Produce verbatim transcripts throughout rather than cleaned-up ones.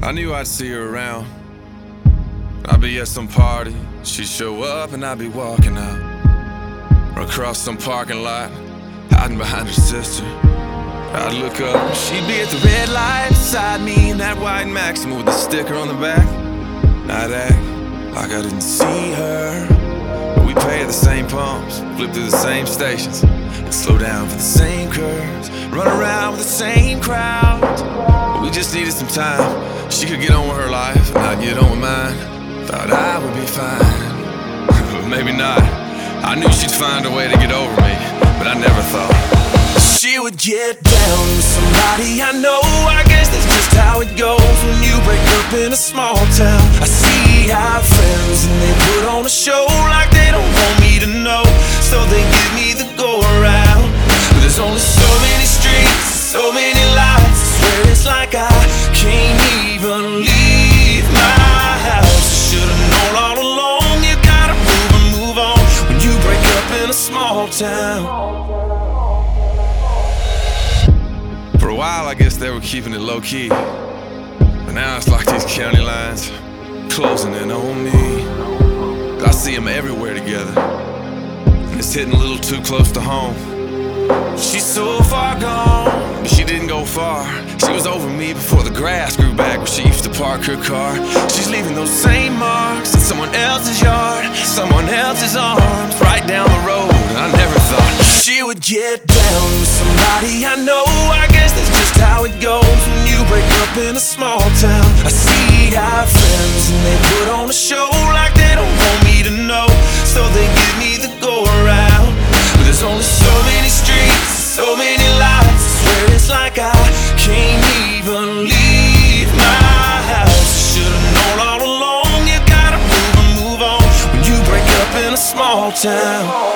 I knew I'd see her around. I'd be at some party, she'd show up and I'd be walking out. Or across some parking lot, hiding behind her sister. I'd look up, she'd be at the red light beside me in that white Maxima with the sticker on the back. I'd act like I didn't see her, but we'd pay at the same pumps, flip through the same stations, and slow down for the same curves, run around with the same crowds. But we just needed some time. She could get on with her life, and I'd get on with mine. Thought I would be fine, but maybe not. I knew she'd find a way to get over me, but I never thought she would get down with somebody I know. I guess that's just how it goes when you break up in a small town. I see our friends and they put on a show like they don't want me to know, so they give me the go around. But there's only so many streets, so many lights, I swear it's like I can't even leave my house. Should've known all along, you gotta move and move on when you break up in a small town. For a while, I guess they were keeping it low-key, but now it's like these county lines closing in on me. I see them everywhere together, and it's hitting a little too close to home. She's so far gone, but she didn't go far. She was over me before the grass grew back where she used to park her car. She's leaving those same marks in someone else's yard, someone else's arms, right down the road. And I never thought she would get down with somebody I know. I guess that's just how it goes when you break up in a small town. I see our friends and they put on a show like they don't want me to know, so they give me the go around. But there's only so many streets, so many lights, I swear it's like I can't even leave my house. Should've known all along, you gotta move and move on when you break up in a small town.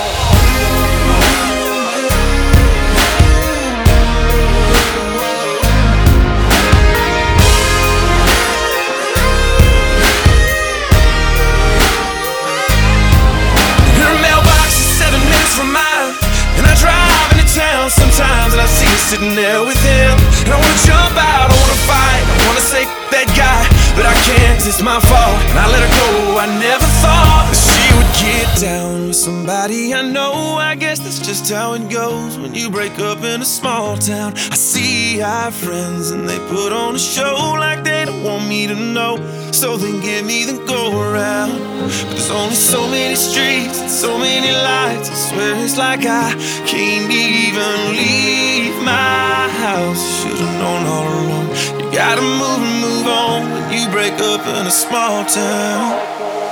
From mine, and I drive into town sometimes, and I see her sitting there with him, and I wanna jump out, I wanna fight, I wanna say that guy, but I can't, 'cause it's my fault, and I let her go. I never thought that she would get down with somebody I know. I guess that's just how it goes when you break up in a small town. I see our friends and they put on a show like they don't want me to know, so they give me the go around. But there's only so many streets and so many lights, I swear it's like I can't even leave my house. Should've known all along, you gotta move and move on when you break up in a small town.